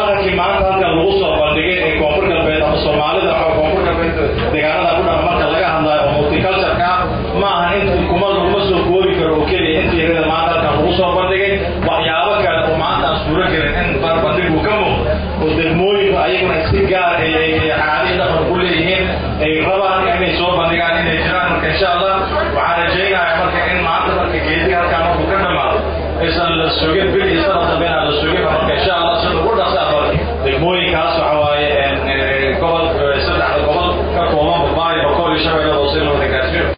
dhaqankii maanta halkan lagu soo bandhigay ee koonfur galbeed ama Soomaalida ama koonfur galbeed deegaanada ku dhan marka laga hadlayo oo multiculture-ka ma aha inta kuma lagu soo koobi karo oo kaliya inta maanta halkan lagu soo bandhigay waxyaabo kale oo maanta suura galeen in bandhigu ka muuqdo oo degmooyinka ayaguna si gaar ah ay caadi dhaqan ku leeyihiin ay rabaan inay soo bandhigaan inay jiraan marka insha Allah waxaan rajaynayaa marka in maanta marka geediga halkan uu ka dhamaado aysan la sugin bil iyo sanad dambe la sugin marka insha Allah